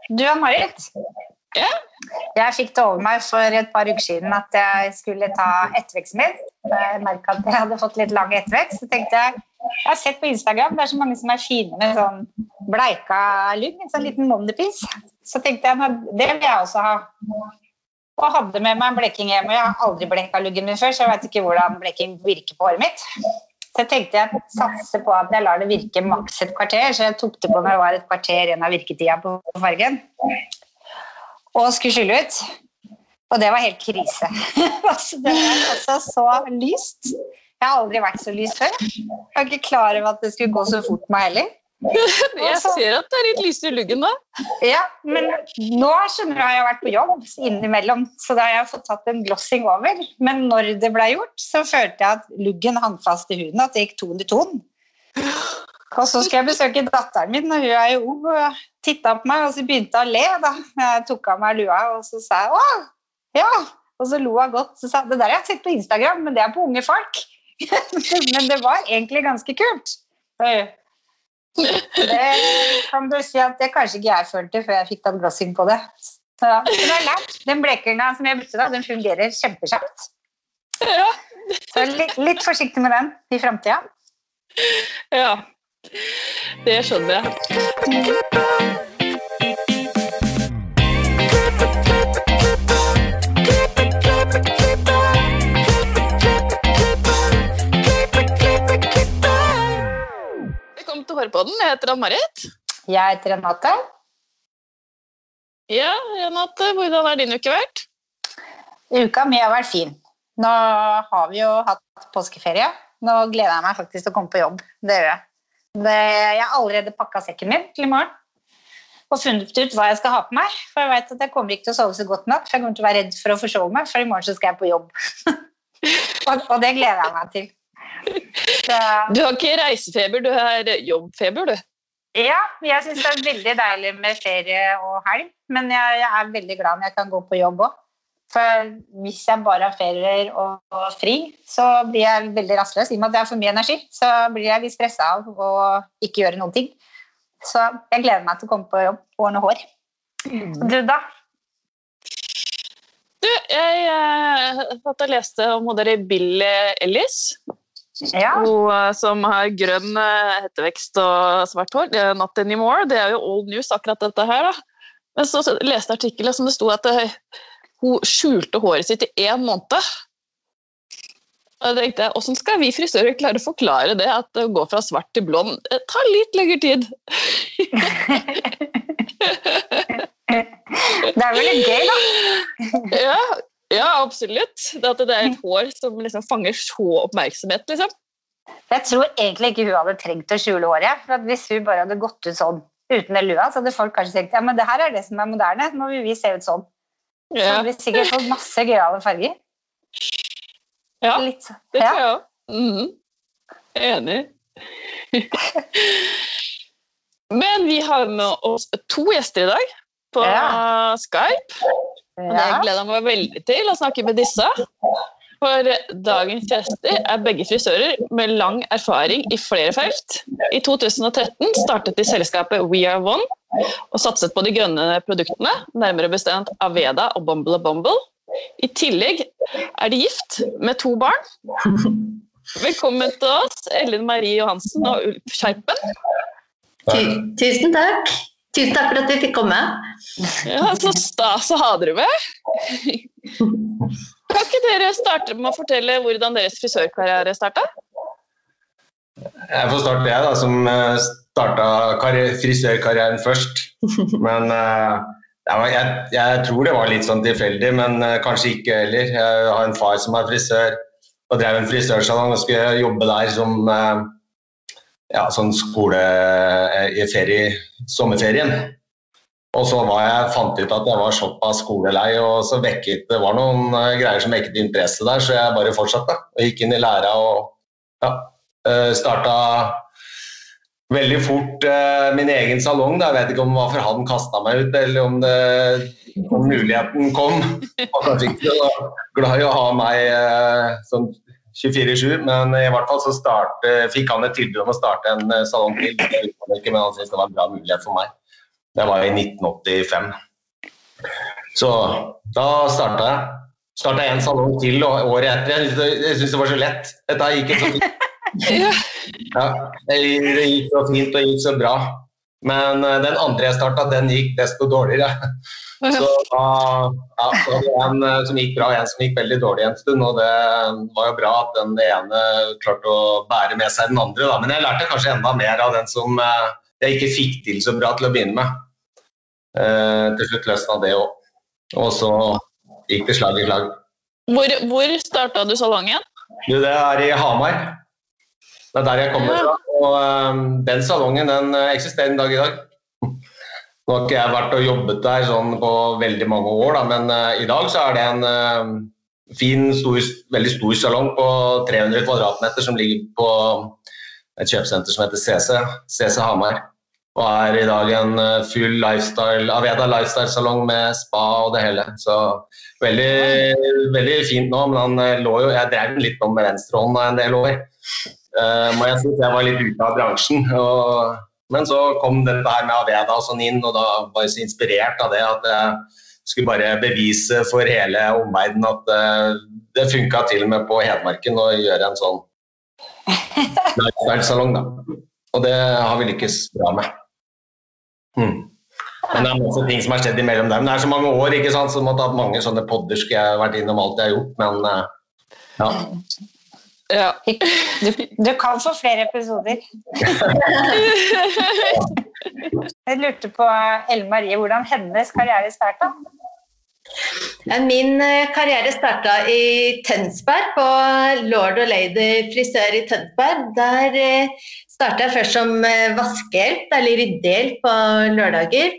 Du, Marit. Ja. Jeg fikk det over meg for et par uker siden at jeg skulle ta etterveksten min. Jeg merket at jeg hadde fått litt lang ettervekst. Så tenkte jeg har sett på Instagram, det er så mange som er fine med sånn bleika lugg, en sånn liten mondepiss. Så tenkte jeg, det vil jeg også ha. Og hadde med meg en bleking hjemme. Jeg har aldri bleka luggen min før, så jeg vet ikke hvordan bleking virker på håret mitt. Så jeg tenkte jeg satser på at jeg lar det virke maks et kvarter, så jeg tok det på når det var et kvarter igjen av virketida på fargen. Og skulle skylle ut. Og det var helt krise. Det var altså så lyst. Jeg har aldri vært så lyst før. Jeg var ikke klar over at det skulle gå så fort med heller. Jeg ser at det er litt lyst i luggen da. Ja, men nå skjønner jeg har vært på jobb innimellom, så da har jeg fått tatt en glossing over. Men når det ble gjort, så følte jeg at luggen hang fast i huden, at det gikk ton i ton. Og så skal jeg besøke datteren min, og hun er jo ung, og tittet på meg, og så begynte jeg å le da. Jeg tok av meg lua, og så sa jeg, «Åh, ja!» Og så lo jeg godt, så sa jeg, «Det der har jeg sett på Instagram, men det er på unge folk.» Men det var egentlig ganske kult. Det kan du si at det kanskje ikke jeg følte før jeg fikk tatt glossing på det. Så det er lært. Den blekinga som jeg brukte da, den fungerer kjempekjapt. Ja. Så litt forsiktig med den i fremtiden. Ja. Det skjønner jeg. Velkommen til Hårpodden. Jeg heter Ann-Marit. Jeg heter Renate. Ja, Renate, hvordan har din uke vært? Uka mi har vært fin. Nå har vi jo hatt påskeferie. Nå gleder jeg meg faktisk til å komme på jobb. Det gjør jeg. Jeg har allerede pakket sekken min til i morgen og funnet ut hva jeg skal ha på meg, for jeg vet at jeg kommer ikke til å sove så godt natt, for jeg kommer til å være redd for å forsove meg, for i morgen så skal jeg på jobb. og det gleder jeg meg til. Så, du har ikke reisefeber, du har jobbfeber, du. Ja, jeg synes det er veldig deilig med ferie og helg, men jeg er veldig glad når jeg kan gå på jobb også. For hvis jeg bare har ferier og fri, så blir jeg veldig rastløs. I og med at jeg har for mye energi, så blir jeg litt stresset av å ikke gjøre noen ting. Så jeg gleder meg til å komme på jobb og ordne hår. Du da? Du, jeg har lest om dere Billie Ellis. Ja. Hun som har grønn hetevekst og svart hår. Not anymore, det er jo old news akkurat dette her da. Men så leste jeg artikkelen som det stod at hun skjulte håret sitt i 1 måned. Og jeg tenkte, hvordan skal vi frisører klare å forklare det, at det går fra svart til blond? Det tar litt lengre tid. Det er vel litt gøy da. Ja, absolutt. Det er et hår som liksom fanger så oppmerksomhet, liksom. Jeg tror egentlig ikke hun hadde trengt å skjule håret, for at hvis hun bare hadde gått ut sånn uten den lua, så hadde folk kanskje tenkt, ja, men det her er det som er moderne, nå vil vi se ut sånn. Så Ja. det blir sikkert fått masse gøyale farger. Ja, Litt, det tror jeg også. Enig. Men vi har med oss 2 gjester i dag på Skype. Og det gleder jeg meg veldig til å snakke med disse. For dagens gjester er begge frisører med lang erfaring i flere felt. I 2013 startet de selskapet We Are One og satset på de grønne produktene, nærmere bestemt Aveda og Bumble & Bumble. I tillegg er de gift med 2 barn. Velkommen til oss, Ellen Marie Johansen og Ulf Kjerpen. Tusen takk. Tusen takk for at vi fikk komme. Ja, så stas å ha dere med. Kan ikke dere starte med å fortelle hvordan deres frisørkarriere startet? Jeg får starte jeg da, som startet frisørkarrieren først. Men jeg tror det var litt sånn tilfeldig, men kanskje ikke heller. Jeg har en far som er frisør, og drev en frisørsalong og skulle jobbe der som sånn skole i sommerferien. Og så fant jeg ut at jeg var såpass skolelei, og så det var noen greier som vekket interesse der, så jeg bare fortsatte. Og gikk inn i læra og startet veldig fort min egen salong. Jeg vet ikke om hvorfor han kastet meg ut, eller om muligheten kom. Og kanskje ikke så glad i å ha meg sånn 24/7, men i hvert fall så fikk han et tilbud om å starte en salong til. Men han syntes det var en bra mulighet for meg. Det var i 1985. Så da startet jeg. Startet en salong til året etter. Jeg synes det var så lett. Dette gikk ikke så fint. Ja, det gikk så fint og gikk så bra. Men den andre jeg startet, den gikk desto dårligere. Så da var det en som gikk bra, en som gikk veldig dårlig en stund, og det var jo bra at den ene klarte å bære med seg den andre, da. Men jeg lærte kanskje enda mer av den som jeg ikke fikk til så bra til å begynne med. Til slutt løsnet det også. Og så gikk det slag i slag. Hvor startet du salongen? Jo, det i Hamar. Det der jeg kommer fra. Og den salongen, den eksisterer en dag i dag. Nå har ikke jeg vært og jobbet der sånn på veldig mange år, da, men i dag så det en fin, veldig stor salong på 300 kvadratmeter som ligger på et kjøpesenter som heter CC Hamar. Og i dag en full lifestyle, Aveda lifestyle-salong med spa og det hele. Så veldig, veldig fint nå, men jeg drev den litt om med venstrehånda en del år. Må jeg si at jeg var litt ute av bransjen, men så kom dette her med Aveda og sånn inn, og da var jeg så inspirert av det at jeg skulle bare bevise for hele omverdenen at det funket til og med på Hedmarken å gjøre en sånn lifestyle-salong da. Og det har vi lykkes bra med. Men det masse ting som har skjedd imellom dem. Det så mange år, ikke sant, så måtte ha mange sånne podder skulle jeg vært innom alt jeg har gjort, men ja. Ja. Du kan få flere episoder. Jeg lurte på Ellen Marie, hvordan hennes karriere startet? Min karriere startet i Tønsberg, på Lord og Lady frisør i Tønsberg. Der startet jeg først som vaskehjelp, eller ryddehjelp på lørdager.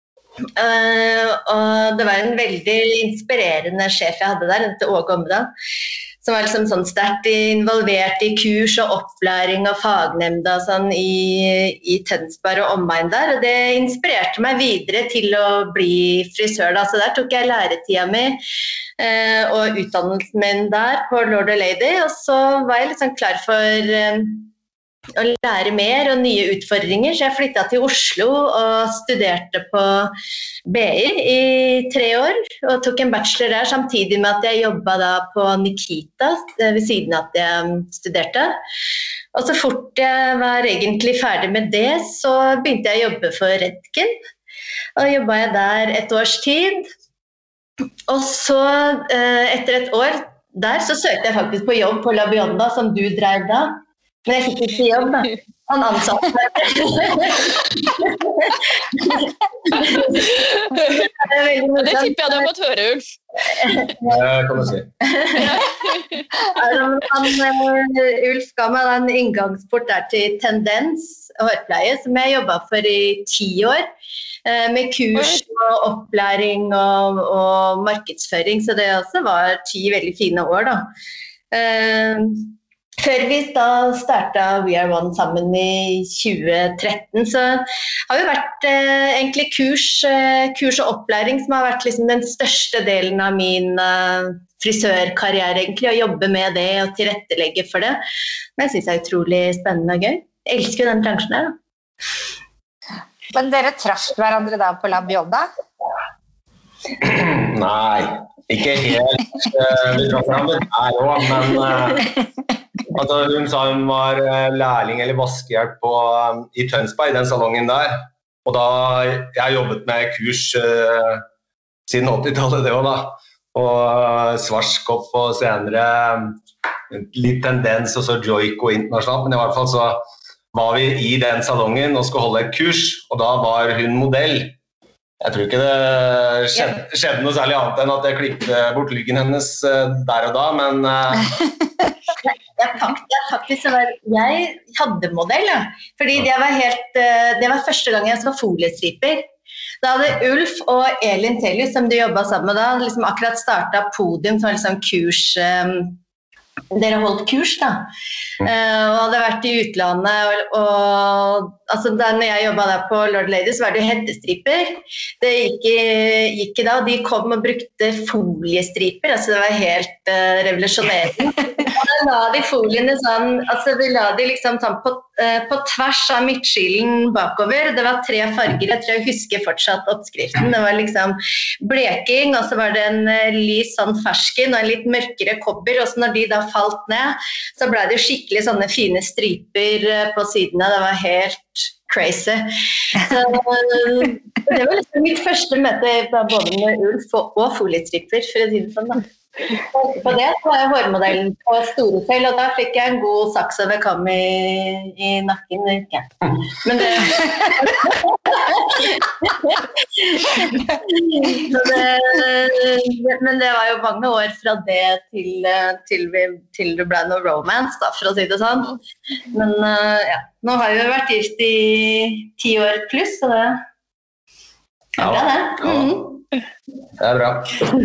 Og det var en veldig inspirerende sjef jeg hadde der, den Åge Omdal, som var liksom sånn sterkt involvert i kurs og opplæring og fagnemnda sånn i Tønsberg og omegn der, og det inspirerte meg videre til å bli frisør da, så der tok jeg læretida mi og utdannelsen min der på Lord og Lady, og så var jeg liksom klar for å lære mer og nye utfordringer, så jeg flyttet til Oslo og studerte på BI i 3 år, og tok en bachelor der samtidig med at jeg jobbet da på Nikita ved siden av at jeg studerte. Og så fort jeg var egentlig ferdig med det, så begynte jeg å jobbe for Redken, og jobbet jeg der 1 års tid. Og så etter 1 år der så søkte jeg faktisk på jobb på La Bionda som du drev da. Men jeg fikk ikke jobb da. Han ansatte meg. Det tipper jeg du har fått høre, Ulf. Kan du si. Ulf ga meg en inngangsport der til Tendens hårpleie, som jeg jobbet for i 10 år, med kurs og opplæring og markedsføring, så det også var 10 veldig fine år da. Før vi da startet We Are One sammen i 2013, så har vi vært egentlig kurs og opplæring som har vært liksom den største delen av min frisørkarriere egentlig, å jobbe med det og tilrettelegge for det. Men jeg synes det utrolig spennende og gøy. Jeg elsker jo den bransjen her da. Men dere traff hverandre da på La Bionda? Nei, ikke helt. Vi traff hverandre der også, men altså, hun sa hun var lærling eller vaskehjelp i Tønsberg, i den salongen der. Og da jeg jobbet med kurs siden 80-tallet det også da. Og Svartskopp og senere litt Tendens og så Joico internasjonalt. Men i hvert fall så var vi i den salongen og skulle holde et kurs, og da var hun modell. Jeg tror ikke det skjedde noe særlig annet enn at jeg klippet bort lyggen hennes der og da, men jeg hadde modell, ja. Fordi det var første gang jeg så foliestriper. Da hadde Ulf og Elin Telius, som du jobbet sammen med da, liksom akkurat startet Podium, som var liksom kurs, dere holdt kurs da, og hadde vært i utlandet og altså da når jeg jobbet der på Lord Lady, så var det hettestriper. Det gikk ikke da, de kom og brukte foliestriper, altså det var helt revolusjonerende. Da la de foliene sånn, altså vi la de liksom sånn på tvers av midtskillen bakover. Det var 3 farger, jeg tror jeg husker fortsatt oppskriften. Det var liksom bleking, og så var det en lys sånn fersken og en litt mørkere kobber, og så når de da falt ned, så ble det skikkelig sånne fine striper på sidene. Det var helt crazy. Så det var liksom mitt første møte både med ulf og foliestriper, for å si det sånn da. På det så var jeg hårmodellen på Storefjell, og da fikk jeg en god saks over kam i nakken. Ja. Men det var jo mange år fra det til det ble noe romance, da, for å si det sånn. Men ja, nå har vi jo vært gift i 10 år pluss, så det er bra det. Det er bra.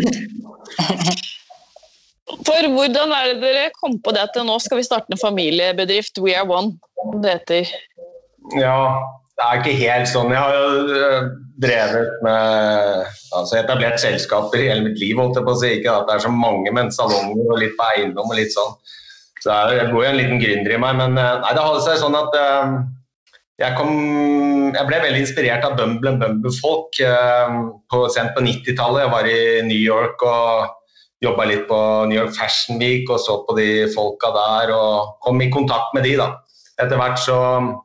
For hvordan er det dere kom på det at nå skal vi starte en familiebedrift, We Are One, som det heter? Ja, det er ikke helt sånn. Jeg har jo drevet med, altså etablert selskaper i hele mitt liv, holdt jeg på å si. Ikke at det er så mange, men salonger og litt på eiendom og litt sånn. Så jeg går jo en liten gründer i meg, men nei, det hadde seg sånn at jeg ble veldig inspirert av Bumble-folk sent på 90-tallet. Jeg var i New York og jobbet litt på New York Fashion Week og så på de folka der og kom i kontakt med de da. Etter hvert så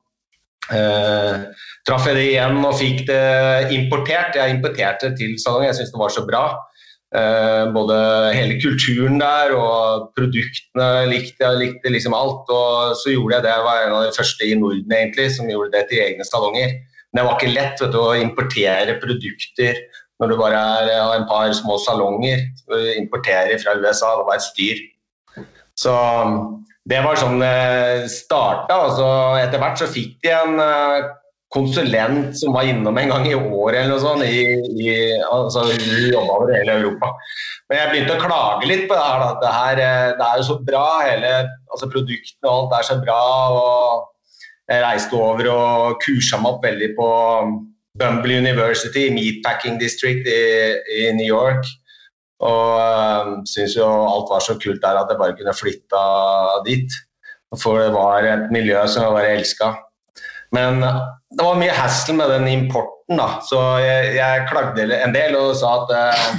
traff jeg det igjen og fikk det importert. Jeg importerte til salongen, jeg synes det var så bra. Både hele kulturen der og produktene likte liksom alt, og så gjorde jeg det. Jeg var en av de første i Norden egentlig som gjorde det til egne salonger. Men det var ikke lett, vet du, å importere produkter når du bare har en par små salonger, importerer fra USA, det var et styr. Så det var sånn det startet, og så etter hvert så fikk de en konsulent som var innom en gang i år eller noe sånt, altså vi jobbet over hele Europa. Men jeg begynte å klage litt på det her, da. Det er jo så bra, altså produktene og alt er så bra, og jeg reiste over og kurset meg opp veldig på Bumble University, Meatpacking District i New York, og synes jo alt var så kult der at jeg bare kunne flytte dit, for det var et miljø som jeg bare elsket. Men det var mye hassle med den importen da, så jeg klagde en del og sa at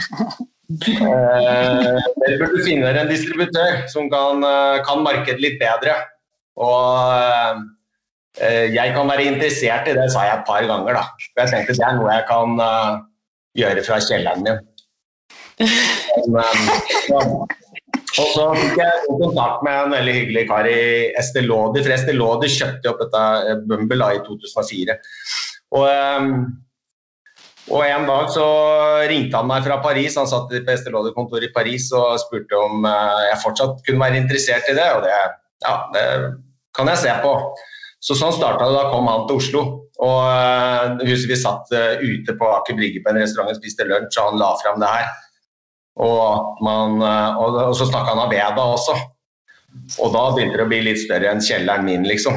dere burde finne dere en distributør som kan markede litt bedre, og jeg kan være interessert i det, sa jeg et par ganger da. Jeg tenkte det er noe jeg kan gjøre fra kjelleren min. Og så fikk jeg kontakt med en veldig hyggelig kar i Estée Lauder, for Estée Lauder kjøpte opp dette Bumble i 2004. Og en dag så ringte han meg fra Paris, han satt på Estée Lauder-kontoret i Paris og spurte om jeg fortsatt kunne være interessert i det, og det kan jeg se på. Så sånn startet det, da kom han til Oslo, og vi satt ute på Aker Brygge på en restaurant og spiste lunsj, og han la frem det her. Og så snakket han av Veda også, og da begynte det å bli litt større enn kjelleren min, liksom.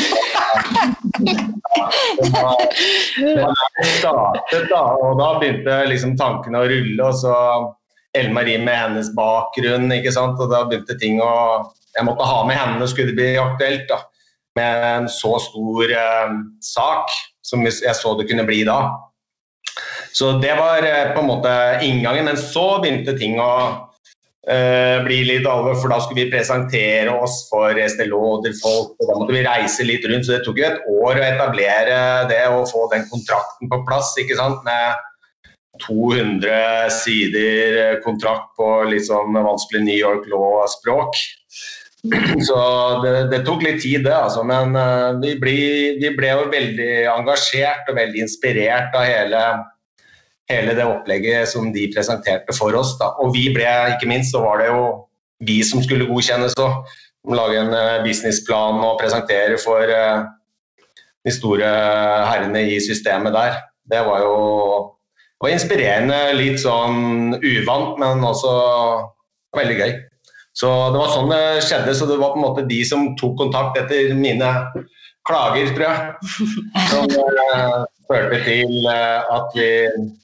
Og da begynte liksom tankene å rulle, og så Ellen-Marie med hennes bakgrunn, ikke sant? Og da begynte ting jeg måtte ha med henne, skulle det bli aktuelt da, med en så stor sak som jeg så det kunne bli da. Så det var på en måte inngangen, men så begynte ting å bli litt alvor, for da skulle vi presentere oss for Estée Lauder-folk, og da måtte vi reise litt rundt, så det tok jo et år å etablere det og få den kontrakten på plass, ikke sant, med 200 sider kontrakt på litt sånn vanskelig New York law-språk. Så det tok litt tid det, altså, men vi ble jo veldig engasjert og veldig inspirert av hele det opplegget som de presenterte for oss da. Og vi ble, ikke minst, så var det jo vi som skulle godkjennes og lage en businessplan og presentere for de store herrene i systemet der. Det var inspirerende, litt sånn uvant, men også veldig gøy. Så det var sånn det skjedde, så det var på en måte de som tok kontakt etter mine klager, tror jeg, som førte til at vi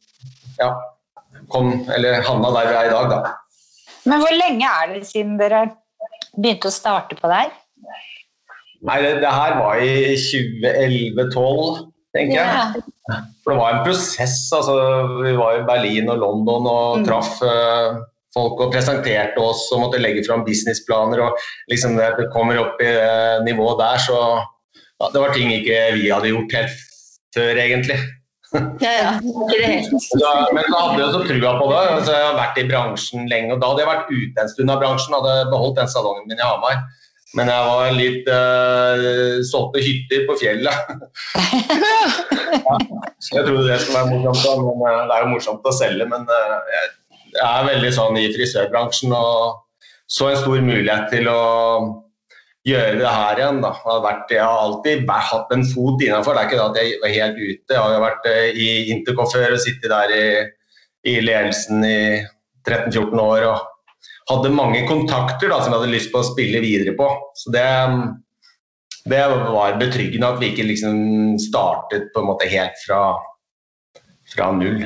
havna der vi i dag, da. Men hvor lenge det siden dere begynte å starte på det her? Nei, det her var i 2011-12, tenker jeg. For det var en prosess, altså vi var i Berlin og London og traff folk og presenterte oss og måtte legge frem businessplaner, og liksom det kommer opp i nivået der, så det var ting ikke vi hadde gjort helt før, egentlig. Ikke det helt. Men da hadde jeg så trua på det, altså, jeg har vært i bransjen lenge, og da hadde jeg vært ute en stund av bransjen, hadde beholdt den salongen min i Hamar. Men jeg var litt solgte hytter på fjellet. Så jeg trodde det skulle være morsomt, men det jo morsomt å selge, men jeg veldig sånn i frisørbransjen, og så en stor mulighet til å gjøre det her igjen, da. Jeg har alltid hatt en fot innenfor, det ikke at jeg var helt ute. Jeg har jo vært i Interco før og sittet der i ledelsen i 13-14 år, og hadde mange kontakter da, som jeg hadde lyst på å spille videre på. Så det var betryggende at vi ikke liksom startet på en måte helt fra null.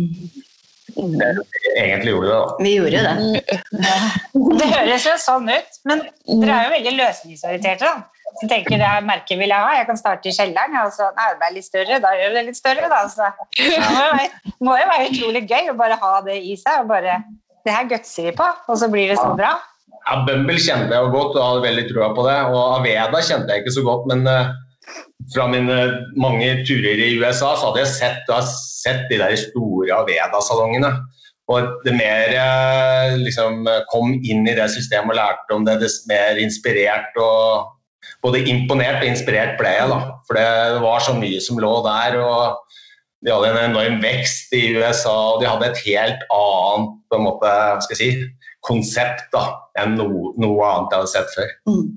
Egentlig gjorde det da. Vi gjorde det. Det høres jo sånn ut, men dere jo veldig løsningsorienterte da. Så tenker det her merket vil jeg ha, jeg kan starte i kjelleren, og så det er litt større, da gjør det litt større da. Så det må jo være utrolig gøy å bare ha det i seg, og bare, det her gutser vi på, og så blir det så bra. Ja, Bumble kjente jeg jo godt, og hadde veldig troa på det, og Aveda kjente jeg ikke så godt, men fra mine mange turer i USA så hadde jeg sett de der store Aveda-salongene, og det mer liksom kom inn i det systemet og lærte om det, det mer inspirert og både imponert og inspirert ble jeg da, for det var så mye som lå der, og de hadde en enorm vekst i USA, og de hadde et helt annet på en måte, skal jeg si, konsept da, enn noe annet jeg hadde sett før.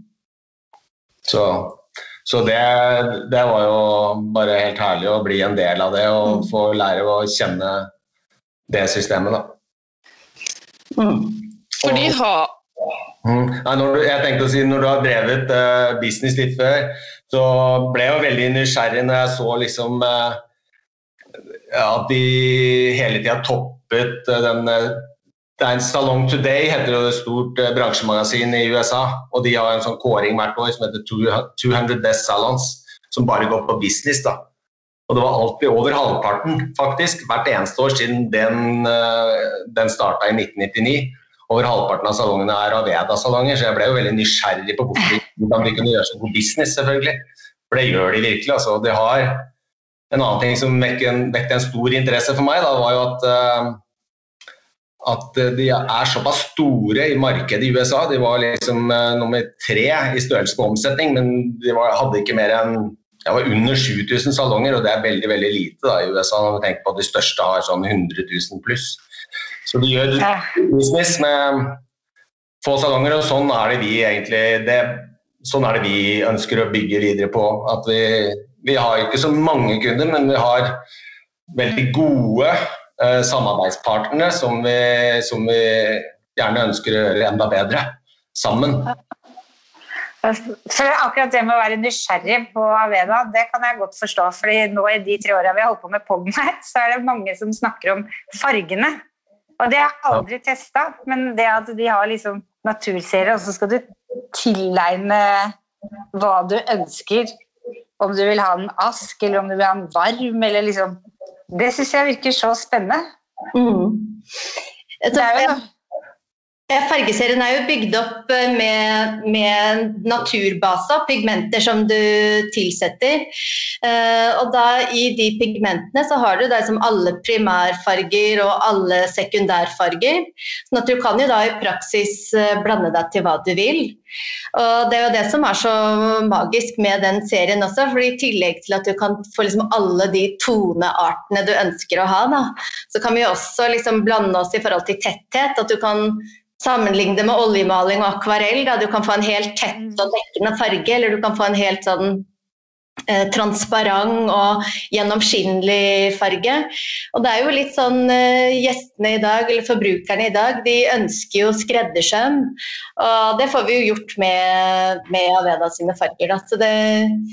Så det var jo bare helt herlig å bli en del av det og få lære å kjenne det systemet da. Fordi jeg tenkte å si, når du har drevet business litt før, så ble jeg jo veldig nysgjerrig når jeg så liksom at de hele tiden toppet den det en Salon Today, heter det et stort bransjemagasin i USA, og de har en sånn kåring hvert år som heter 200 Best Salons, som bare går på business da. Og det var alltid over halvparten, faktisk, hvert eneste år siden den startet i 1999. Over halvparten av salongene Aveda-salonger, så jeg ble jo veldig nysgjerrig på hvordan de kunne gjøre så god business, selvfølgelig. For det gjør de virkelig, altså. De har en annen ting som vekket en stor interesse for meg, da, var jo at de såpass store i markedet i USA. De var liksom nummer 3 i størrelse på omsetning, men de hadde ikke mer enn under 7000 salonger, og det veldig, veldig lite da, i USA, når vi tenker på at de største har sånn 100 000 pluss. Så de gjør business med få salonger, og sånn det vi egentlig, sånn det vi ønsker å bygge videre på. At vi har ikke så mange kunder, men vi har veldig gode samarbeidspartnerne som vi gjerne ønsker å gjøre enda bedre sammen. For akkurat det med å være nysgjerrig på Aveda, det kan jeg godt forstå, fordi nå i de 3 årene vi har holdt på med podden her, så det mange som snakker om fargene. Og det har jeg aldri testet, men det at de har liksom naturserier, og så skal du tilegne hva du ønsker, om du vil ha en ask, eller om du vil ha en varm, eller liksom, det synes jeg virker så spennende. Fargeserien jo bygd opp med naturbase, pigmenter som du tilsetter. Og da i de pigmentene så har du som alle primærfarger og alle sekundærfarger. Sånn at du kan jo da i praksis blande deg til hva du vil. Og det jo det som så magisk med den serien også, for i tillegg til at du kan få liksom alle de toneartene du ønsker å ha, da, så kan vi også liksom blande oss i forhold til tetthet, at du kan sammenligne det med oljemaling og akvarell, da du kan få en helt tett og dekkende farge, eller du kan få en helt sånn transparent og gjennomskinnelig farge. Og det jo litt sånn gjestene i dag, eller forbrukerne i dag, de ønsker jo skreddersøm, og det får vi jo gjort med Aveda sine farger. Da. Så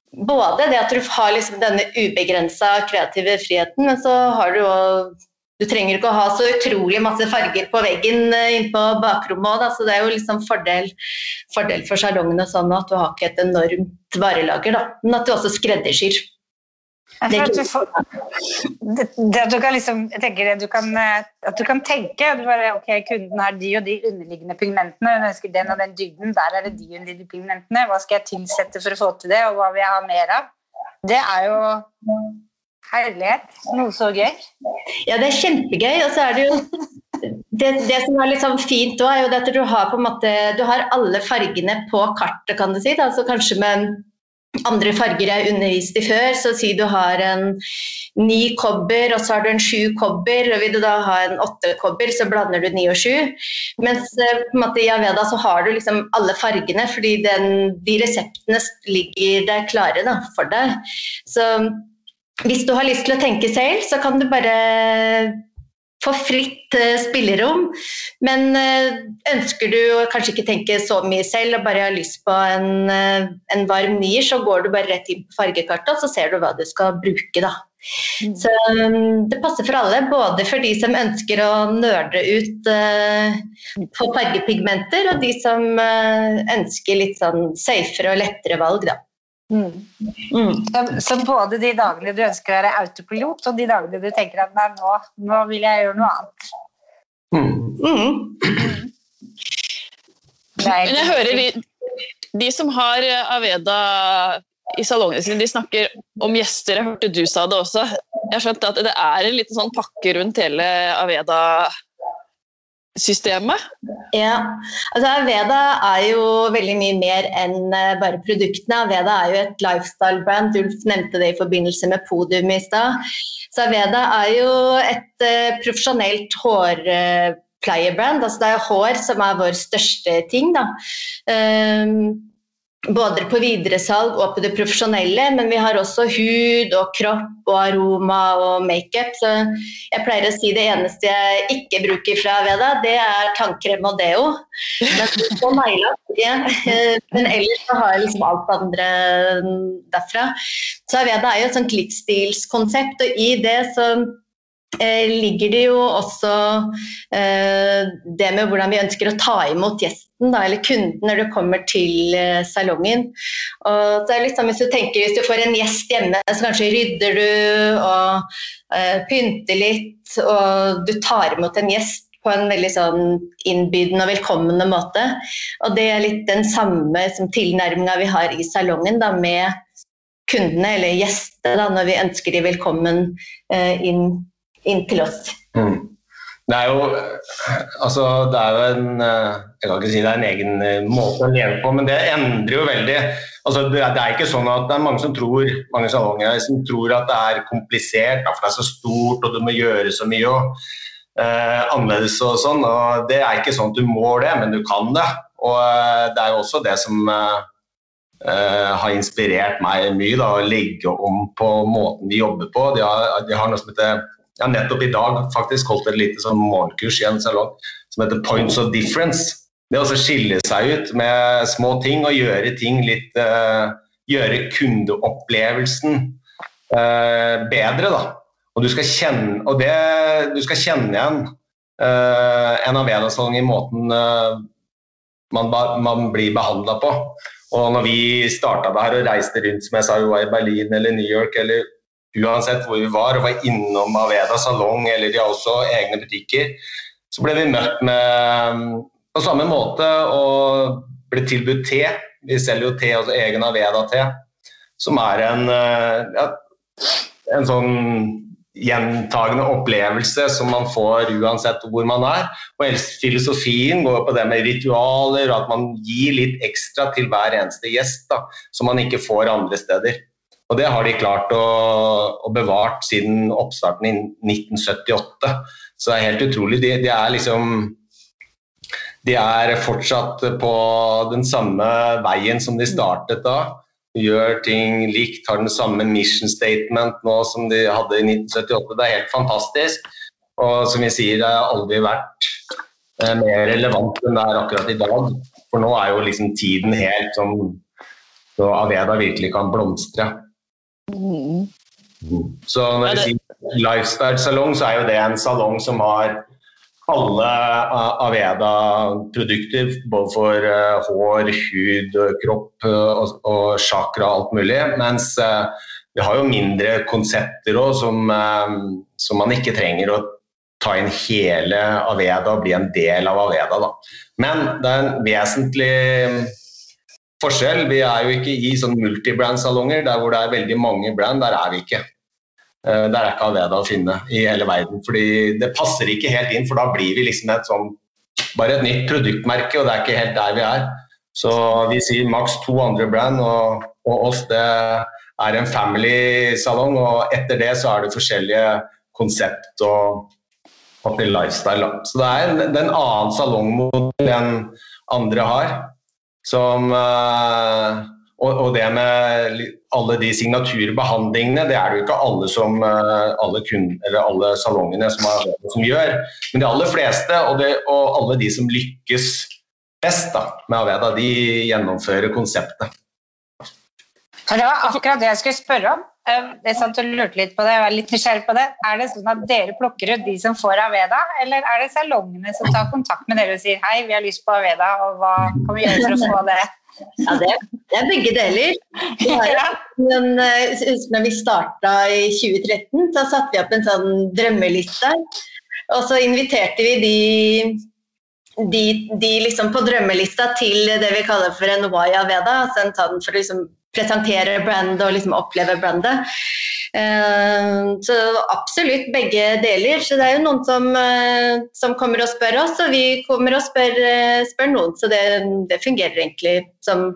både det at du har liksom denne ubegrenset kreative friheten, men så har du også, du trenger ikke å ha så utrolig masse farger på veggen inn på bakrommet også, så det jo liksom fordel for salongene sånn at du har ikke et enormt varelager da, men at du også skreddersyr. Det at du kan liksom, jeg tenker at du kan tenke, du bare, ok, kunden har de og de underliggende pigmentene, hun ønsker den og den dybden, der det de underliggende pigmentene, hva skal jeg tilsette for å få til det, og hva vil jeg ha mer av? Det jo herlighet, noe så gøy. Ja, det kjempegøy, og så det jo, det som litt sånn fint også, jo det at du har på en måte, du har alle fargene på kartet, kan du si, da, så kanskje med andre farger jeg undervist i før, så si du har en 9 kobber, og så har du en 7 kobber, og vil du da ha en 8 kobber, så blander du 9 og 7. Mens på en måte i Aveda så har du liksom alle fargene, fordi de reseptene ligger der klare da, for deg. Så hvis du har lyst til å tenke selv, så kan du bare få fritt spillerom, men ønsker du kanskje ikke tenke så mye selv og bare har lyst på en varm nier, så går du bare rett inn på fargekartet og så ser du hva du skal bruke da. Så det passer for alle, både for de som ønsker å nørde ut på fargepigmenter og de som ønsker litt sånn safere og lettere valg da. Så både de dagene du ønsker å være autopilot og de dagene du tenker at nei, nå vil jeg gjøre noe annet. Men jeg hører de som har Aveda i salongene sine, de snakker om gjester. Jeg hørte du sa det også. Jeg har skjønt at det en liten sånn pakke rundt hele Aveda systemet? Ja, altså Aveda jo veldig mye mer enn bare produktene. Aveda jo et lifestyle-brand, Ulf nevnte det i forbindelse med Podium i sted. Så Aveda jo et profesjonelt hårpleiebrand, altså det jo hår som vår største ting da. Både på videresalg og på det profesjonelle, men vi har også hud og kropp og aroma og make-up, så jeg pleier å si det eneste jeg ikke bruker fra Aveda, det tannkrem og deo, men men ellers så har jeg liksom alt andre derfra. Så Aveda jo et sånt livsstilskonsept, og i det så ligger det jo også det med hvordan vi ønsker å ta imot gjesten da, eller kunden når du kommer til salongen. Og det litt sånn hvis du tenker, hvis du får en gjest hjemme, så kanskje rydder du og pynter litt, og du tar imot en gjest på en veldig sånn innbydende og velkommende måte. Og det litt den samme tilnærmingen vi har i salongen da, med kundene eller gjestene da, når vi ønsker de velkommen inn til oss. Det jo, altså, det jo jeg kan ikke si det en egen måte å leve på, men det endrer jo veldig. Altså, det ikke sånn at det mange som tror, mange salonger som tror at det komplisert, for det så stort, og du må gjøre så mye, og annerledes og sånn, og det ikke sånn at du må det, men du kan det. Og det jo også det som har inspirert meg mye, da, å legge om på måten de jobber på. De har noe som heter nettopp i dag faktisk holdt et lite sånn morgenkurs i en salong som heter Points of Difference. Det også skille seg ut med små ting og gjøre ting litt, gjøre kundeopplevelsen bedre da. Og du skal kjenne, du skal kjenne igjen en Aveda-salong i måten man blir behandlet på. Og når vi startet det her og reiste rundt, som jeg sa, jo i Berlin eller New York eller uansett hvor vi var, og var innom Aveda salong, eller de har også egne butikker, så ble vi møtt med på samme måte og ble tilbudt te. Vi selger jo te, altså egen Aveda-te, som en sånn gjentagende opplevelse som man får uansett hvor man og filosofien går på det med ritualer, og at man gir litt ekstra til hver eneste gjest da, som man ikke får andre steder. Og det har de klart å bevart siden oppstarten i 1978. Så det helt utrolig. De fortsatt på den samme veien som de startet da. De gjør ting likt, har den samme mission statement nå som de hadde i 1978. Det helt fantastisk. Og som vi sier, det har aldri vært mer relevant enn det akkurat i dag. For nå jo liksom tiden helt sånn så Aveda virkelig kan blomstre. Så når vi sier lifestyle-salong, så jo det en salong som har alle Aveda-produkter, både for hår, hud, kropp og chakra og alt mulig, mens vi har jo mindre konsepter også, som man ikke trenger å ta inn hele Aveda og bli en del av Aveda da. Men det en vesentlig forskjell. Vi jo ikke i sånn multibrand-salonger, der hvor det veldig mange brand, der vi ikke. Der ikke Aveda å finne i hele verden, fordi det passer ikke helt inn, for da blir vi liksom bare et nytt produktmerke, og det ikke helt der vi Så vi sier maks 2 andre brand, og oss det en family-salong, og etter det så det forskjellige konsept og til lifestyle. Så det en annen salongmodell enn andre har, som, og det med alle de signaturbehandlingene, det jo ikke alle som alle kunder, eller alle salongene som gjør, men de aller fleste, og alle de som lykkes best da, med Aveda, de gjennomfører konseptet. Det var akkurat det jeg skulle spørre om. Jeg satt og lurte litt på det, jeg var litt nysgjerrig på det. Det sånn at dere plukker ut de som får Aveda, eller det salongene som tar kontakt med dere og sier hei, vi har lyst på Aveda, og hva kan vi gjøre for å få det? Ja, det begge deler. Når vi startet i 2013, så satte vi opp en sånn drømmeliste, og så inviterte vi de liksom på drømmelista til det vi kaller for en Why Aveda, altså en sånn for å liksom presentere brandet og liksom oppleve brandet. Så absolutt begge deler. Så det jo noen som kommer og spør oss, og vi kommer og spør noen. Så det fungerer egentlig som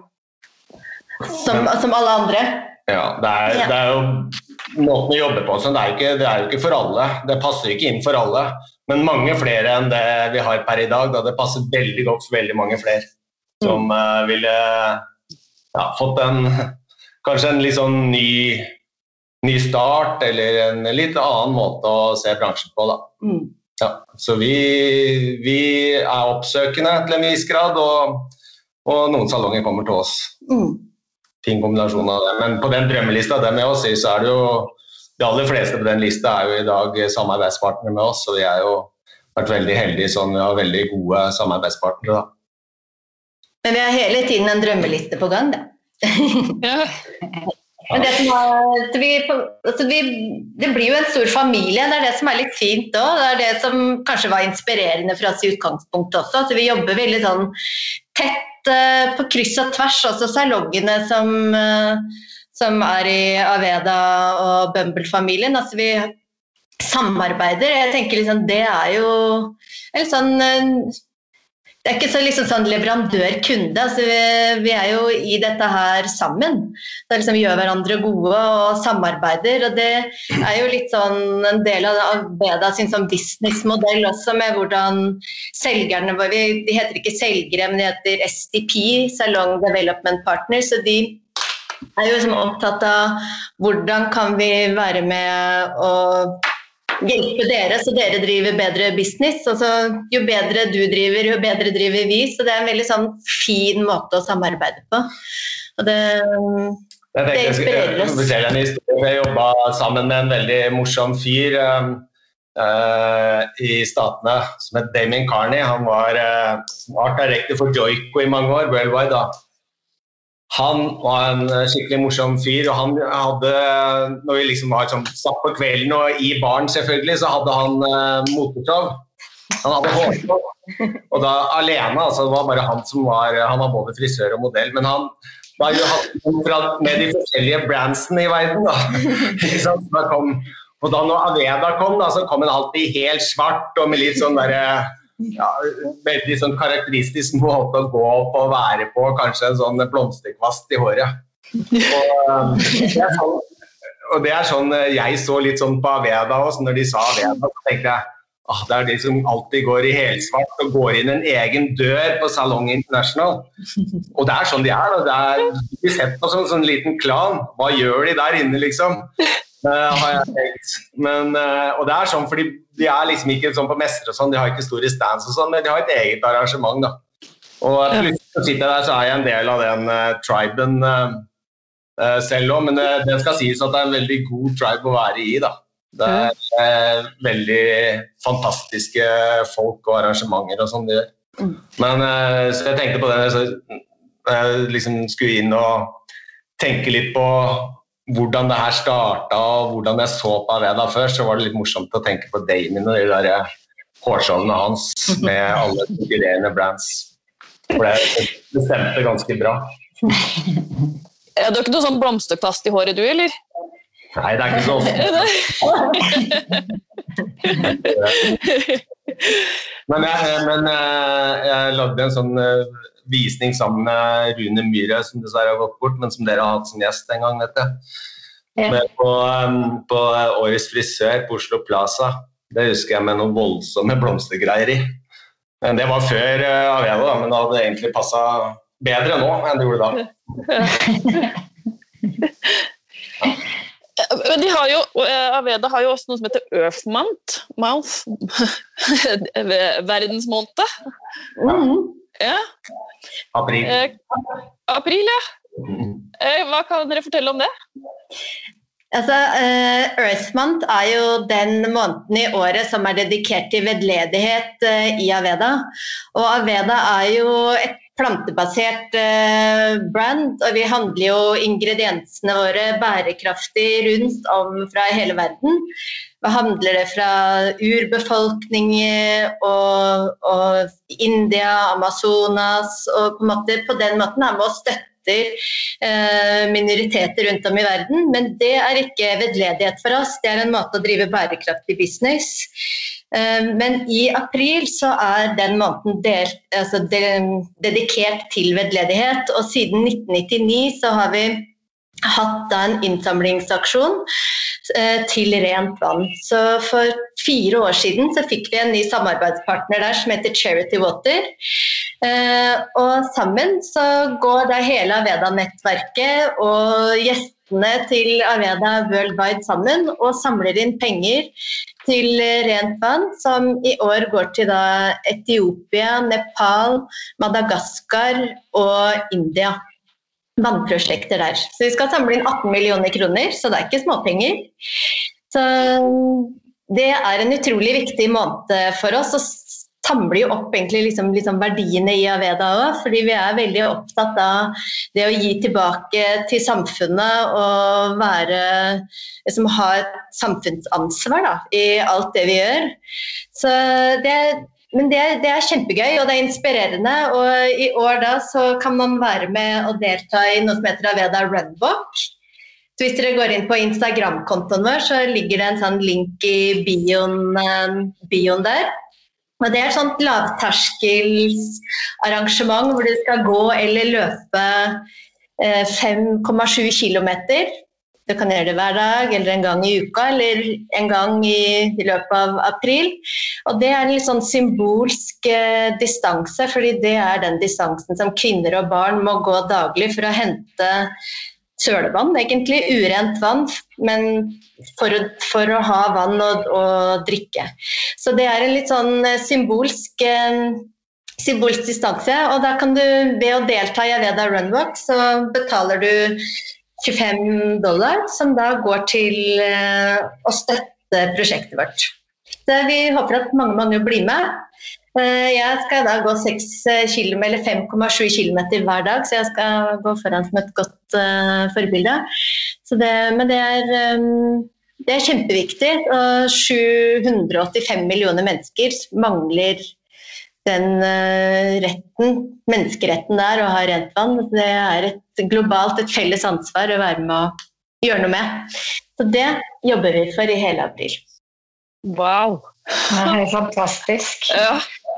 alle andre. Ja, det jo måten å jobbe på. Så det jo ikke for alle. Det passer ikke inn for alle. Men mange flere enn det vi har per i dag. Da det passer veldig godt for veldig mange flere som ville fått kanskje en litt sånn ny start, eller en litt annen måte å se bransjen på da. Ja, så vi oppsøkende til en viss grad, og noen salonger kommer til oss. Fin kombinasjon av det. Men på den drømmelista, det med oss, så det jo de aller fleste på den lista jo i dag samarbeidspartnere med oss, og vi jo vært veldig heldige, sånn vi har veldig gode samarbeidspartnere da. Men vi har hele tiden en drømmeliste på gang, da. Ja. Men det blir jo en stor familie, det det som litt fint også, det det som kanskje var inspirerende for oss i utgangspunktet også, at vi jobber veldig sånn tett på kryss og tvers, også salongene som i Aveda og Bumble-familien, altså vi samarbeider, jeg tenker liksom det jo en sånn det ikke så liksom sånn leverandør-kunde, altså vi jo i dette her sammen. Det liksom gjør hverandre gode og samarbeider, og det jo litt sånn en del av Aveda sin sånn businessmodell også, med hvordan selgerne våre, de heter ikke selgere, men de heter SDP, Salon Development Partner, så de jo liksom opptatt av hvordan kan vi være med og hjelpe dere, så dere driver bedre business, og så jo bedre du driver, jo bedre driver vi, så det en veldig sånn fin måte å samarbeide på. Og det inspirerer oss. Jeg jobbet sammen med en veldig morsom fyr i statene, som het Damien Carney. Han var art director for Joico i mange år, worldwide da. Han var en skikkelig morsom fyr, og han hadde, når vi liksom var satt på kvelden og i baren selvfølgelig, så hadde han motortog. Han hadde hårtog. Og da alene, altså det var bare han som han var både frisør og modell, men han var jo hatt med de forskjellige brandsene i verden da. Og da når Aveda kom da, så kom han alltid helt svart og med litt sånn veldig sånn karakteristisk måte å gå opp og være på, kanskje en sånn blomsterkvast i håret. Og det sånn jeg så litt sånn på Aveda også, når de sa Aveda, så tenkte jeg det de som alltid går i helsvart og går inn en egen dør på Salong International. Og det sånn de da. De sett på som sånn liten klan. Hva gjør de der inne liksom? Har jeg tenkt. Men, og det sånn, fordi de liksom ikke sånn på messer og sånn, de har ikke store stands og sånn, men de har et eget arrangement da. Og plutselig så sitter jeg der, så jeg en del av den triben selv også, men det skal sies at det en veldig god tribe å være I da. Det veldig fantastiske folk og arrangementer og sånn det gjør. Men så jeg tenkte på det, så jeg liksom skulle inn og tenke litt på hvordan det her startet og hvordan jeg så på Aveda før, så var det litt morsomt å tenke på Damien og de der hårskjoldene hans med alle konkurrerende brands. For det stemte ganske bra. Du har ikke noe sånn blomsterkvast I håret du, eller? Nei, det ikke sånn. Men jeg lagde en sånn visning sammen med Rune Myhre, som dessverre har gått bort, men som dere har hatt som gjest en gang, vet jeg. Men på Årets frisør på Oslo Plaza, det husker jeg med noen voldsomme blomstergreier I. Men det var før Aveda, da, men det hadde egentlig passet bedre nå enn det gjorde da. Aveda har jo også noe som heter Earth Month, verdensmåned. Ja. April, ja. Hva kan dere fortelle om det? Altså, Earth Month jo den måneden I året som dedikert til vedledighet I Aveda. Og Aveda jo et plantebasert brand, og vi handler jo ingrediensene våre bærekraftig rundt om fra hele verden. Vi handler det fra urbefolkning og India, Amazonas, og på den måten med å støtte minoriteter rundt om I verden, men det ikke vedledighet for oss, det en måte å drive bærekraftig business. Men I april så den måneden dedikert til vedledighet, og siden 1999 så har vi hatt en innsamlingsaksjon til rent vann. Så for 4 år siden så fikk vi en ny samarbeidspartner der som heter Charity Water. Og sammen så går det hele Aveda-nettverket og gjestene til Aveda Worldwide sammen og samler inn penger til rent vann, som I år går til da Etiopia, Nepal, Madagaskar og India. Vannprosjekter der. Så vi skal samle inn 18 millioner kroner, så det ikke småpenger. Så det en utrolig viktig måned for oss, og samler jo opp egentlig liksom verdiene I Aveda også, fordi vi veldig opptatt av det å gi tilbake til samfunnet og ha et samfunnsansvar da, I alt det vi gjør. Så men det kjempegøy, og det inspirerende, og I år da så kan man være med og delta I noe som heter Aveda Runwalk. Så hvis dere går inn på Instagram-kontoen vår, så ligger det en sånn link I bioen der. Og det et sånt lavterskels arrangement hvor du skal gå eller løpe 5,7 kilometer. Du kan gjøre det hver dag, eller en gang I uka, eller en gang I løpet av april. Og det en litt sånn symbolsk distanse, fordi det den distansen som kvinner og barn må gå daglig for å hente sølevann, egentlig urent vann, men for å ha vann og drikke. Så det en litt sånn symbolsk distanse, og da kan du ved å delta I Aveda Runwalk, så betaler du $25, som da går til å støtte prosjektet vårt. Så vi håper at mange blir med. Jeg skal da gå 5,7 kilometer hver dag, så jeg skal gå foran som et godt forbilde. Men det kjempeviktig, og 785 millioner mennesker mangler den menneskeretten der å ha rent vann. Det et globalt, et felles ansvar å være med å gjøre noe med. Så det jobber vi for I hele april. Wow! Det fantastisk. Ja.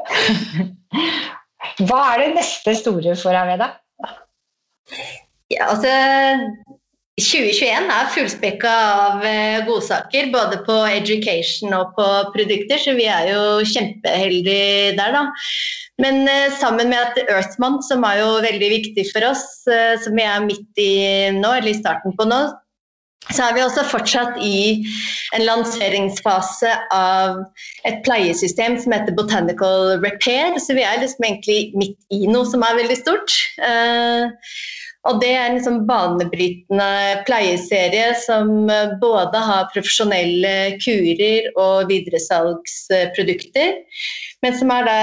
Hva det neste store for Aveda? Ja, altså 2021 fullspekket av godsaker, både på education og på produkter, så vi jo kjempeheldige der da. Men sammen med at Earth Month, som jo veldig viktig for oss, som vi midt I nå, eller I starten på nå, så vi også fortsatt I en lanseringsfase av et pleiesystem som heter Botanical Repair, så vi liksom egentlig midt I noe som veldig stort. Og det en liksom banebrytende pleieserie som både har profesjonelle kurer og videresalgsprodukter, men som da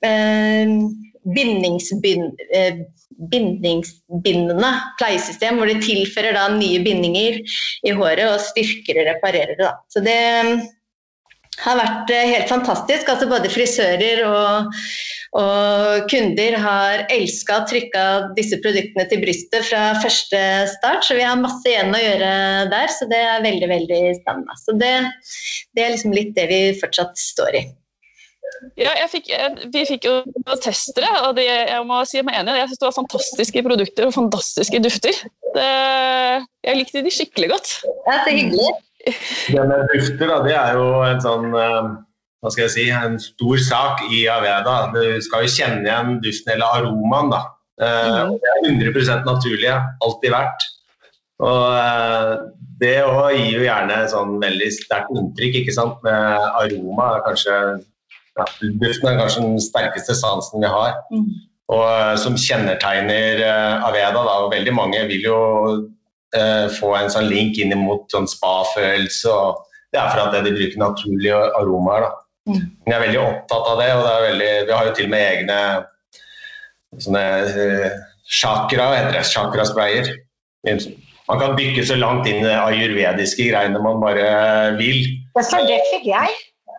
bindingsbindende pleiesystem, hvor det tilfører da nye bindinger i håret og styrker og reparerer det. Da. Så det har vært helt fantastisk. Altså både frisører og kunder har elsket å trykke disse produktene til brystet fra første start, så vi har masse igjen å gjøre der, så det er veldig, veldig spennende. Så det er liksom litt det vi fortsatt står i. Ja, vi fikk jo tester det, og jeg må si meg enig, jeg synes det var fantastiske produkter og fantastiske dufter. Jeg likte de skikkelig godt. Ja, det er hyggelig. Det med dufter, da, det er jo en sånn, hva skal jeg si, en stor sak i Aveda. Du skal jo kjenne igjen duften eller aromaen, da. Det er 100% naturlig, alltid vært. Og det gir jo gjerne sånn veldig sterkt inntrykk, ikke sant, med aroma. Duften er kanskje den sterkeste sansen vi har, og som kjennetegner Aveda, da, og veldig mange vil jo få en sånn link inn mot sånn spa-følelse, og det er for at de bruker naturlige aromaer. Da. Jeg er veldig opptatt av det, og vi har jo til og med egne sånne chakra-sprayer. Man kan dykke så langt inn i det ayurvediske greiene man bare vil. Det fikk jeg.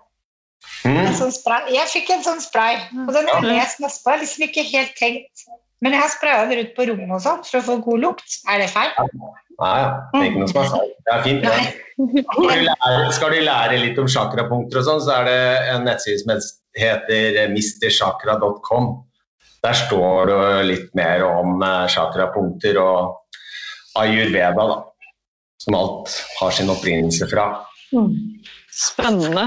Jeg fikk en sånn spray, og den har jeg lest mest på, liksom ikke helt tenkt. Men jeg har sprayet den rundt på rommet og sånn, for å få god lukt. Er det feil? Nei, det er ikke noe spørsmål. Det er fint, ja. Skal du lære litt om chakrapunkter og sånn, så er det en nettside som heter mrchakra.com. Der står det litt mer om chakrapunkter og ayurveda, da. Som alt har sin opprinnelse fra. Spennende.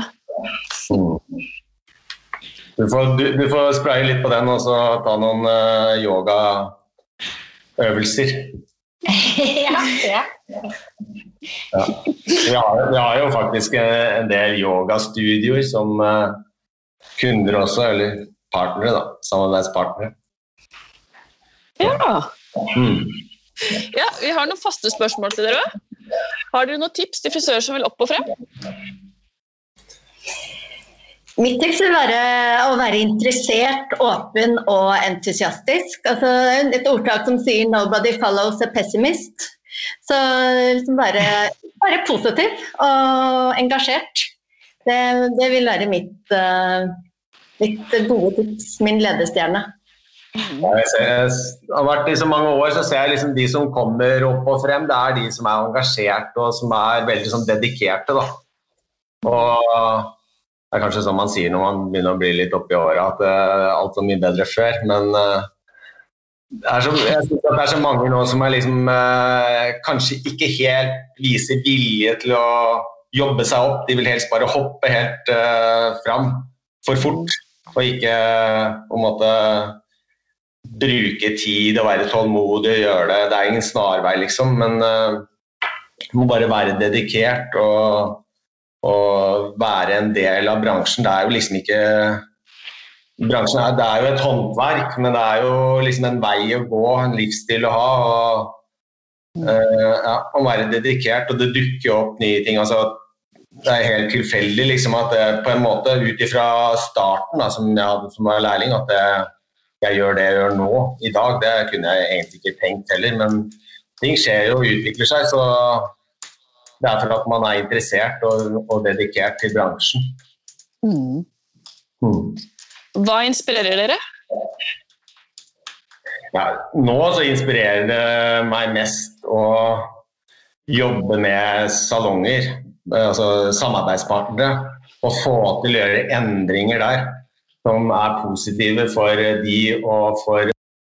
Du får spraye litt på den, og så ta noen yogaøvelser. Ja. Vi har jo faktisk en del yogastudioer som kunder også, eller partnere da, samarbeidspartnere. Ja. Ja, vi har noen faste spørsmål til dere. Har dere noen tips til frisører som vil opp og frem? Mitt tips vil være å være interessert, åpen og entusiastisk. Altså, et ordtak som sier «Nobody follows a pessimist». Så være positiv og engasjert. Det vil være mitt gode tips, min ledestjerne. Jeg har vært i så mange år, så ser jeg liksom de som kommer opp og frem, det er de som er engasjert og som er veldig sånn dedikerte, da. Og det er kanskje sånn man sier når man begynner å bli litt opp i året, at alt er mye bedre før, men jeg synes at det er så mange nå som er liksom, kanskje ikke helt viser vilje til å jobbe seg opp. De vil helst bare hoppe helt fram for fort, og ikke på en måte bruke tid og være tålmodig og gjøre det. Det er ingen snarvei liksom, men du må bare være dedikert og være en del av bransjen. Det er jo liksom ikke bransjen det er jo et håndverk, men det er jo liksom en vei å gå, en livsstil å ha og være dedikert, og det dukker opp nye ting. Altså, det er helt tilfeldig liksom at det, på en måte utifra starten da, som jeg hadde som var lærling, at jeg gjør det jeg gjør nå i dag, det kunne jeg egentlig ikke tenkt heller, men ting skjer jo og utvikler seg, så det er for at man er interessert og dedikert til bransjen. Hva inspirerer dere? Ja, nå så inspirerer det meg mest å jobbe med salonger, altså samarbeidspartnere, og få til å gjøre endringer der som er positive for de og for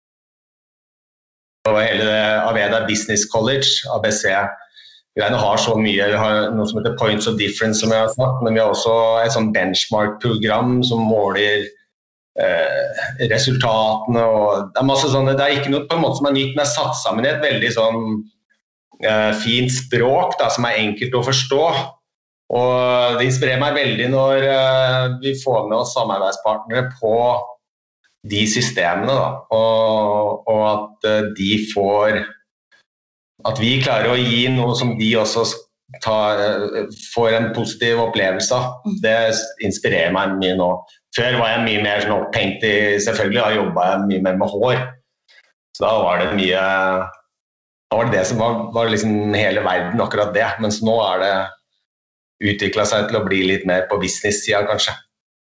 hele Aveda Business College, ABC. Vi har så mye, vi har noe som heter Points of Difference, som jeg har sagt, men vi har også et sånn benchmark-program som måler resultatene, og det er masse sånne, det er ikke noe på en måte som er nytt, men det er satt sammen i et veldig sånn fint språk da, som er enkelt å forstå, og det inspirerer meg veldig når vi får med oss samarbeidspartnere på de systemene da, og at de at vi klarer å gi noe som de også får en positiv opplevelse av. Det inspirerer meg mye nå. Før var jeg mye mer sånn opphengt i, selvfølgelig, da jobbet jeg mye mer med hår. Så da var det som var liksom hele verden, akkurat det. Mens nå det utviklet seg til å bli litt mer på business-siden, kanskje.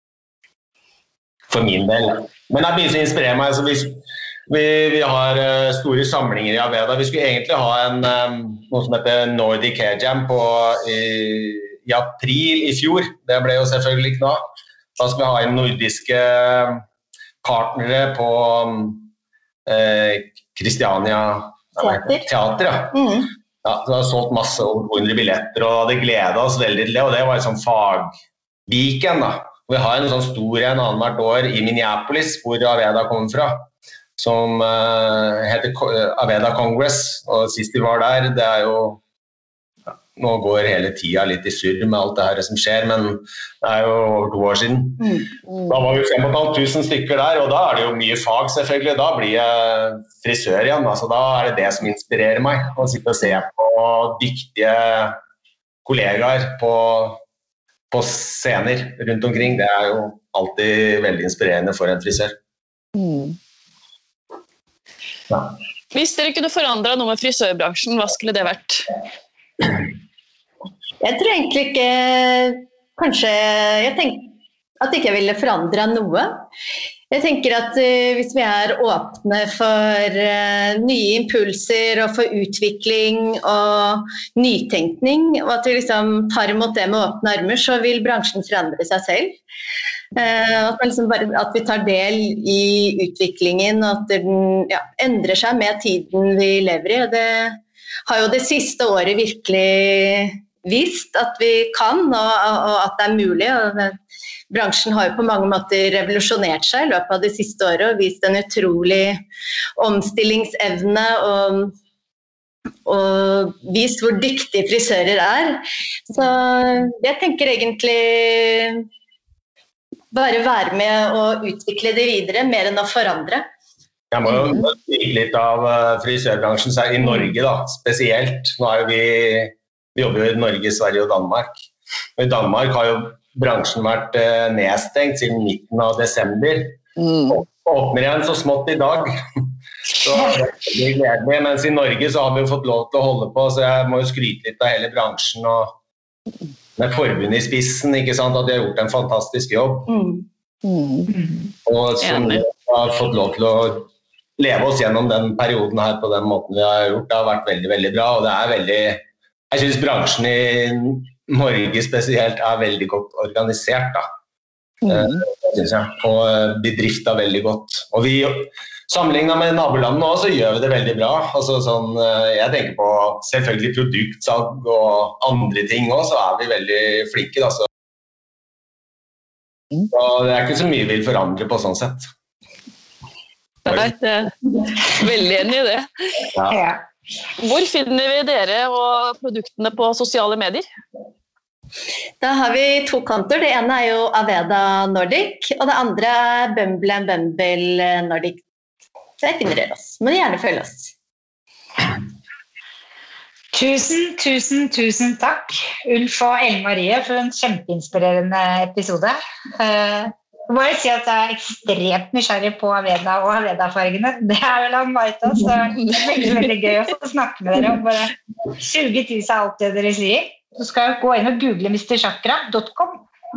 For min del. Men det begynner å inspirere meg. Så vi har store samlinger i Aveda. Vi skulle egentlig ha noe som heter Nordic Hair Jam i april i fjor. Det ble jo selvfølgelig ikke noe. Da skal vi ha en nordiske partnere på Kristiania Teater. Ja. Ja, så har solgt masse over 100 billetter og hadde gledet oss veldig til det, og det var en sånn fagweekend da. Vi har en sånn stor en annethvert år i Minneapolis, hvor Aveda kommer fra, som heter Aveda Congress, og sist vi var der, det jo nå går hele tiden litt i surr med alt det her som skjer, men det jo over 2 år siden. Da var vi 5.500 stykker der, og da det jo mye fag selvfølgelig. Da blir jeg frisør igjen, så da det det som inspirerer meg, å sitte og se på dyktige kollegaer på scener rundt omkring. Det jo alltid veldig inspirerende for en frisør. Ja. Hvis dere kunne forandre noe med frisørbransjen, hva skulle det vært? Jeg tror egentlig ikke, kanskje, jeg tenker at ikke jeg ville forandre noe. Jeg tenker at hvis vi åpne for nye impulser og for utvikling og nytenkning, og at vi liksom tar imot det med åpne armer, så vil bransjen forandre seg selv. At vi tar del i utviklingen, og at den endrer seg med tiden vi lever i. Og det har jo det siste året virkelig vist at vi kan, og at det mulig. Og bransjen har jo på mange måter revolusjonert seg i løpet av det siste året, og vist en utrolig omstillingsevne, og vist hvor dyktige frisører Så jeg tenker egentlig bare være med og utvikle det videre, mer enn å forandre. Jeg må jo si litt av frisørbransjen i Norge da, spesielt. Nå vi jobber jo i Norge, Sverige og Danmark. Og i Danmark har jo bransjen vært nedstengt siden midten av desember. Og åpner igjen så smått i dag. Så det gledelig. Mens i Norge så har vi jo fått lov til å holde på, så jeg må jo skryte litt av hele bransjen. Og med forbundet i spissen, ikke sant, at de har gjort en fantastisk jobb. Og som vi har fått lov til å leve oss gjennom den perioden her på den måten vi har gjort. Det har vært veldig, veldig bra, og det veldig... Jeg synes bransjen i Norge spesielt veldig godt organisert da. Synes jeg. Og bedrifter veldig godt. Og vi, sammenlignet med nabolandene også, så gjør vi det veldig bra. Altså, sånn, jeg tenker på selvfølgelig produktsalg og andre ting også, så vi veldig flinke. Da, så. Og det ikke så mye vi vil forandre på sånn sett. Nei, veldig enig i det. Ja. Hvor finner vi dere og produktene på sosiale medier? Da har vi 2 kontoer. Det ene jo Aveda Nordic, og det andre Bumble & Bumble Nordic. Så jeg finner dere oss. Må gjerne følge oss. Tusen takk, Ulf og Ellen Marie, for en kjempeinspirerende episode. Jeg må si at jeg ekstremt nysgjerrig på Aveda og Aveda-fargene. Det vel han Marta, så det veldig, veldig gøy å få snakke med dere og bare suge til seg alt det dere sier. Så skal jeg gå inn og google mrchakra.com.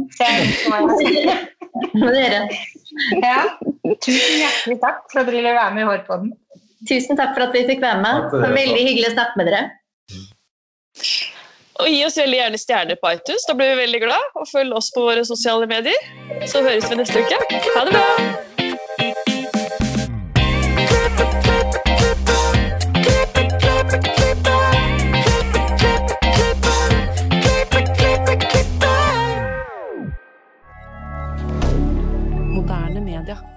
Må dere. Ja, tusen hjertelig takk for at dere ville være med i Hårpodden. Tusen takk for at vi fikk være med. Det var veldig hyggelig å snakke med dere. Og gi oss veldig gjerne stjerner på iTunes, da blir vi veldig glad. Og følg oss på våre sosiale medier. Så høres vi neste uke. Ha det bra! Moderne media.